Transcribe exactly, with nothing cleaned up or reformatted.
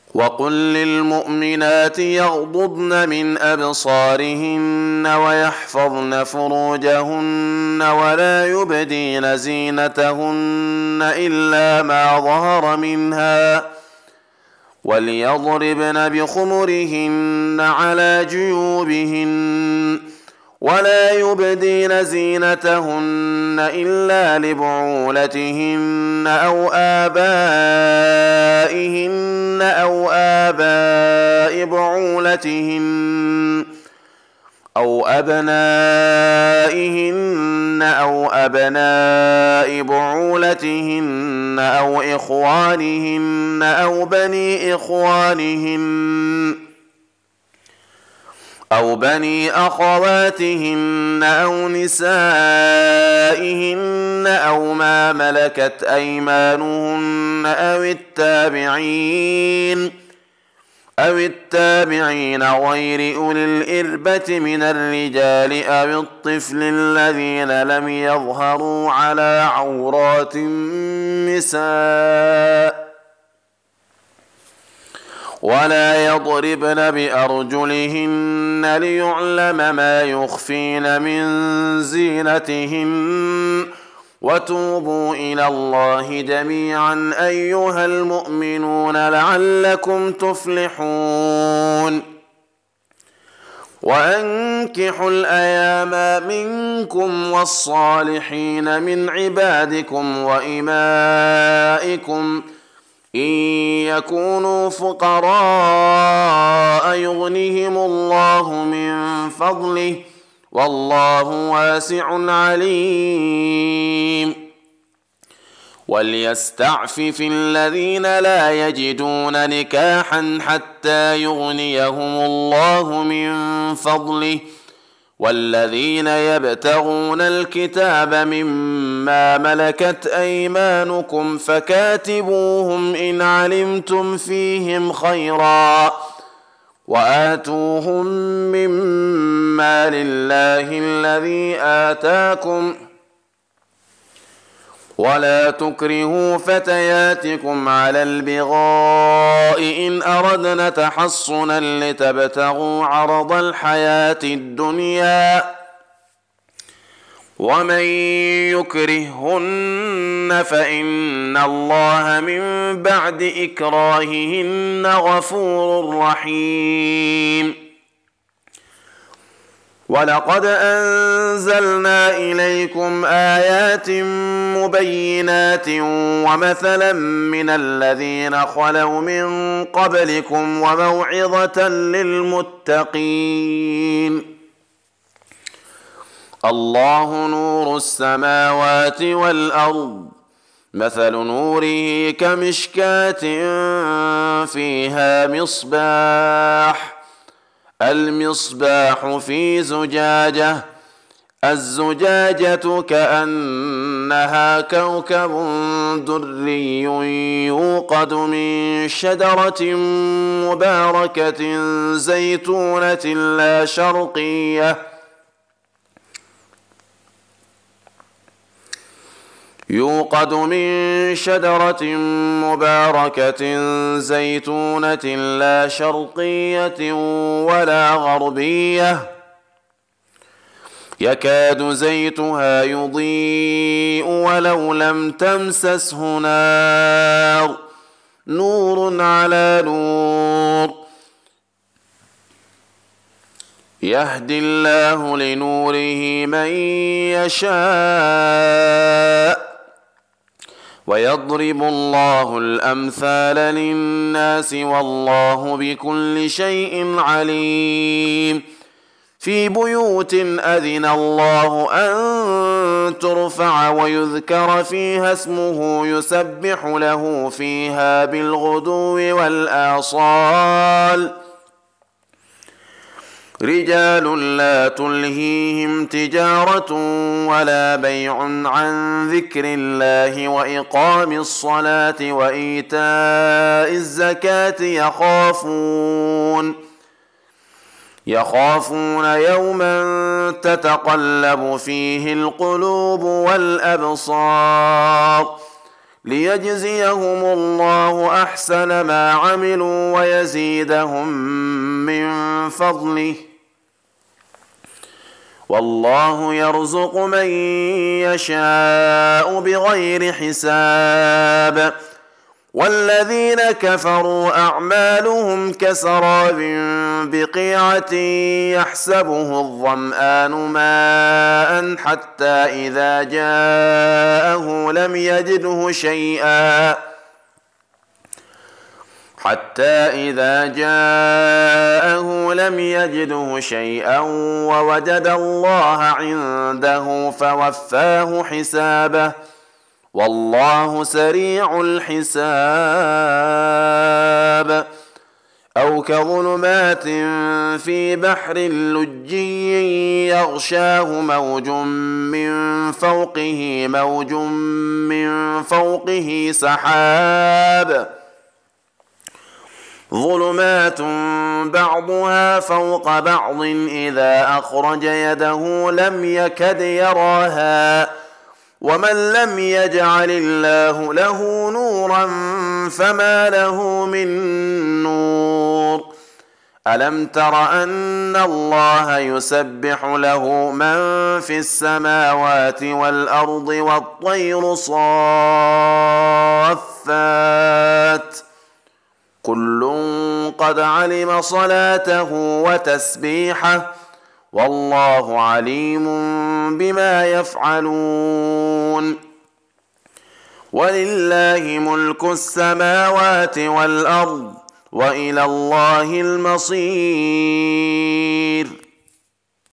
وقل للمؤمنات يغضضن من أبصارهن ويحفظن فروجهن ولا يبدين زينتهن إلا ما ظهر منها وليضربن بخمرهن على جيوبهن ولا يبدين زينتهن إلا لبعولتهن أو آبائهن أو آباء بعولتهن أو أبنائهن أو أبناء بعولتهن أو إخوانهن أو بني إخوانهن أو بني أخواتهن أو نسائهن أو ما ملكت أيمانهن أو التابعين أو التابعين غير أولي الإربة من الرجال أو الطفل الذين لم يظهروا على عورات النساء ولا يضربن بأرجلهن ليعلم ما يخفين من زينتهن وتوبوا إلى الله جميعا أيها المؤمنون لعلكم تفلحون وأنكحوا الأيام منكم والصالحين من عبادكم وإمائكم إن يكونوا فقراء يغنهم الله من فضله والله واسع عليم وليستعفف الذين لا يجدون نكاحا حتى يغنيهم الله من فضله والذين يبتغون الكتاب مما ملكت أيمانكم فكاتبوهم إن علمتم فيهم خيرا وآتوهم مما لله الذي آتاكم ولا تكرهوا فتياتكم على البغاء إن أردنا تحصنا لتبتغوا عرض الحياة الدنيا ومن يكرههن فإن الله من بعد إكراههن غفور رحيم ولقد أنزلنا إليكم آيات مبينات ومثلا من الذين خلوا من قبلكم وموعظة للمتقين الله نور السماوات والأرض مثل نوره كمشكاة فيها مصباح المصباح في زجاجة الزجاجة كأنها كوكب دري يوقد من شجرة مباركة زيتونة لا شرقية يوقد من شجرة مباركة زيتونة لا شرقية ولا غربية يكاد زيتها يضيء ولو لم تمسسه نار نور على نور يهدي الله لنوره من يشاء ويضرب الله الأمثال للناس والله بكل شيء عليم في بيوت أذن الله أن ترفع ويذكر فيها اسمه يسبح له فيها بالغدو والآصال رجال لا تلهيهم تجارة ولا بيع عن ذكر الله وإقام الصلاة وإيتاء الزكاة يخافون يخافون يوما تتقلب فيه القلوب والأبصار ليجزيهم الله أحسن ما عملوا ويزيدهم من فضله، والله يرزق من يشاء بغير حساب. والذين كفروا أعمالهم كسراب بقيعة يحسبه الظمآن ماء حتى إذا جاءه لم يجده شيئا حتى إذا جاءه لم يجده شيئا ووجد الله عنده فوفاه حسابه، والله سريع الحساب. أو كظلمات في بحر لجي يغشاه موج من فوقه موج من فوقه سحاب ظلمات بعضها فوق بعض إذا أخرج يده لم يكد يراها، ومن لم يجعل الله له نورا فما له من نور. ألم تر أن الله يسبح له من في السماوات والأرض والطير صافات كل قد علم صلاته وتسبيحه، والله عليم بما يفعلون. ولله ملك السماوات والأرض وإلى الله المصير.